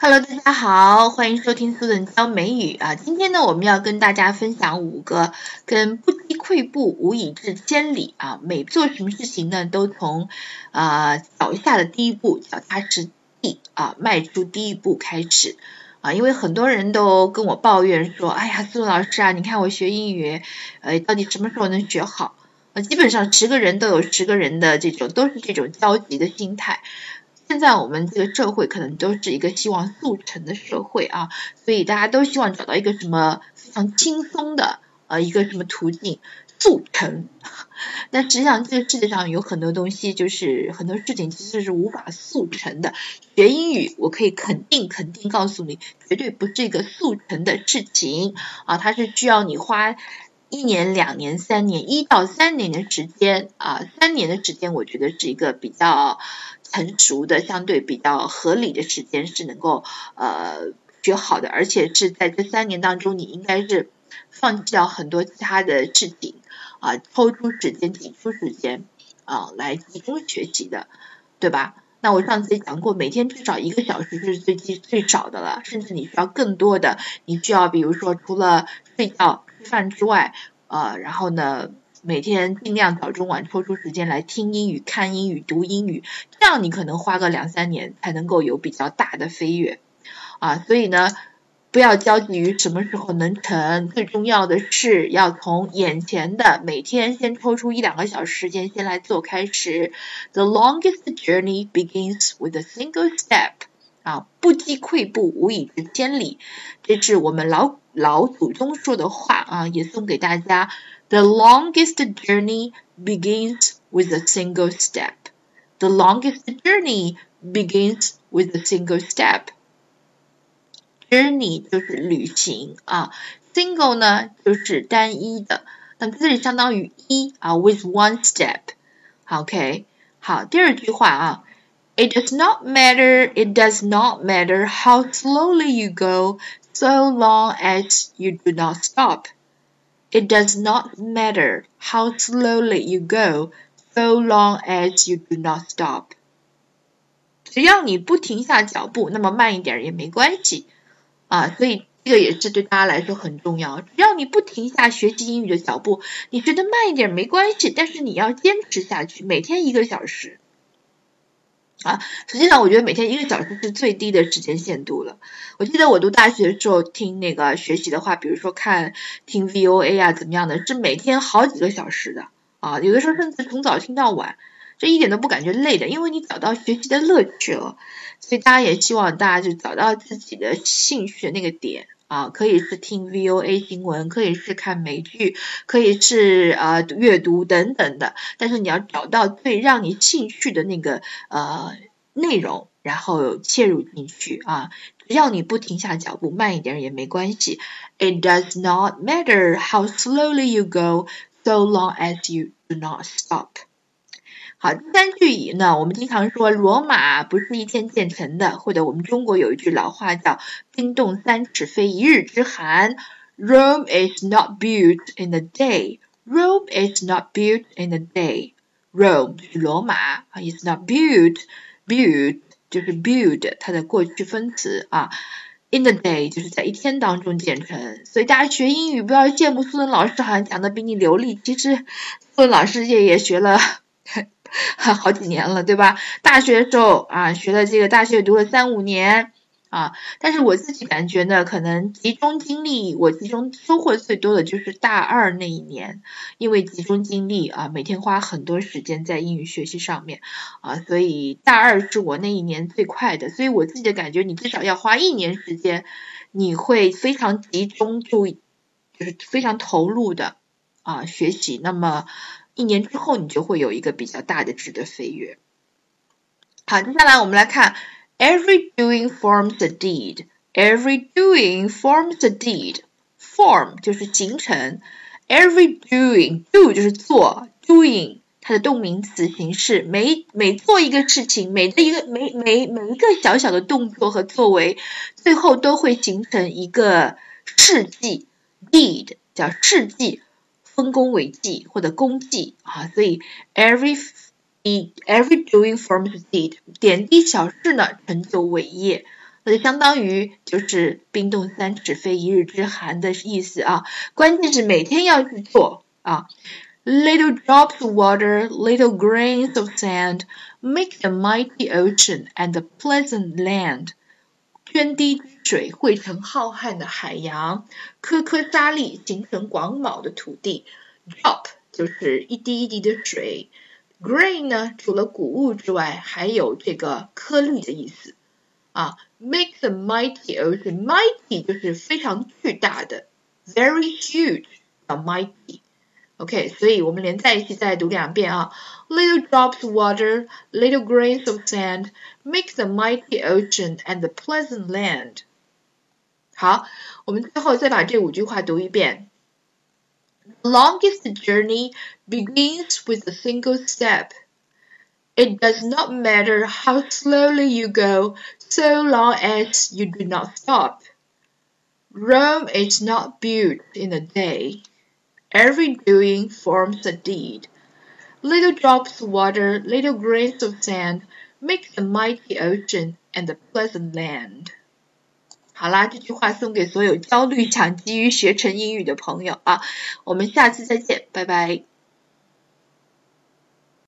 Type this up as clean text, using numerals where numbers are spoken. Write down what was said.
Hello， 大家好，欢迎收听苏顿教美语啊。今天呢，我们要跟大家分享5个跟不积跬步无以至千里啊。每做什么事情呢，都从脚下的第一步，脚踏实地啊，迈出第一步开始啊。因为很多人都跟我抱怨说，哎呀，苏顿老师啊，你看我学英语，到底什么时候能学好？基本上10个人都有10个人的都是这种焦急的心态。现在我们这个社会可能都是一个希望速成的社会啊，所以大家都希望找到一个什么非常轻松的一个什么途径速成。但实际上这个世界上有很多东西，就是很多事情其实是无法速成的。学英语我可以肯定告诉你，绝对不是一个速成的事情啊，它是需要你花1年、2年、3年，1到3年的时间啊，3年的时间我觉得是一个比较成熟的、相对比较合理的时间，是能够学好的，而且是在这3年当中，你应该是放弃掉很多其他的事情啊，抽出时间、挤出时间啊来集中学习的，对吧？那我上次也讲过，每天至少1个小时是最少的了，甚至你需要更多的，你需要比如说除了睡觉、吃饭之外，然后呢，每天尽量早中晚抽出时间来听英语、看英语、读英语，这样你可能花个2、3年才能够有比较大的飞跃啊。所以呢，不要焦急于什么时候能成，最重要的是要从眼前的每天先抽出1、2个小时时间先来做开始。The longest journey begins with a single step. 啊，不积跬步无以至千里，这是我们老祖宗说的话啊，也送给大家。The longest journey begins with a single step. The longest journey begins with a single step. Journey 就是旅行啊 ，single 呢就是单一的，那这里相当于with one step。OK， 好，第2句话啊。It does not matter how slowly you go, so long as you do not stop. It does not matter how slowly you go, so long as you do not stop. 只要你不停下脚步，那么慢一点也没关系啊，所以这个也是对大家来说很重要。只要你不停下学习英语的脚步，你觉得慢一点没关系，但是你要坚持下去，每天1个小时。实际上我觉得每天1个小时是最低的时间限度了。我记得我读大学的时候听那个学习的话，比如说听 VOA 啊怎么样的，是每天好几个小时的啊，有的时候甚至从早听到晚，这一点都不感觉累的，因为你找到学习的乐趣了。所以大家也希望大家就找到自己的兴趣的那个点啊，可以是听 VOA 新闻，可以是看美剧，可以是阅读等等的，但是你要找到最让你兴趣的那个内容，然后切入进去啊。只要你不停下脚步，慢一点也没关系。It does not matter how slowly you go, so long as you do not stop. 好，第3句呢，我们经常说罗马不是一天建成的，或者我们中国有一句老话叫冰冻3尺非一日之寒。Rome is not built in a day. Rome is not built in a day. Rome 就是罗马 is not built 就是 build 它的过去分词啊。In a day 就是在1天当中建成，所以大家学英语不要羡慕苏顿老师好像讲的比你流利，其实苏顿老师也学了好几年了，对吧？大学的时候学了这个大学读了3、5年但是我自己感觉呢，可能集中精力，我集中收获最多的就是大2那一年，因为集中精力每天花很多时间在英语学习上面所以大2是我那一年最快的，所以我自己的感觉，你至少要花1年时间，你会非常集中，就是非常投入的学习，那么1年之后你就会有一个比较大的质的飞跃。好，接下来我们来看 Every doing forms a deed. Every doing forms a deed. Form 就是形成 Every doing, do 就是做 Doing 它的动名词形式，每做一个事情，每一个小小的动作和作为，最后都会形成一个事迹 Deed 叫事迹，分工为绩或者功绩所以 every doing forms a deed， 点滴小事呢成就伟业那就相当于就是冰冻三尺非一日之寒的意思啊。关键是每天要去做啊。Little drops of water, little grains of sand, make the mighty ocean and the pleasant land. 涓滴之水汇成浩瀚的海洋，颗颗沙粒形成广袤的土地。Drop 就是一滴一滴的水。Grain 呢，除了谷物之外，还有这个颗粒的意思啊。Make the mighty ocean, mighty 就是非常巨大的 ，very huge 叫 mighty。OK， 所以我们连在一起再读2遍啊。Little drops of water, little grains of sand, make the mighty ocean and the pleasant land. 好，我们最后再把这5句话读一遍。The longest journey begins with a single step. It does not matter how slowly you go, so long as you do not stop. Rome is not built in a day. Every doing forms a deed. Little drops of water, little grains of sand, make the mighty ocean and the pleasant land. 好啦，这句话送给所有焦虑想急于学成英语的朋友啊，我们下次再见，拜拜。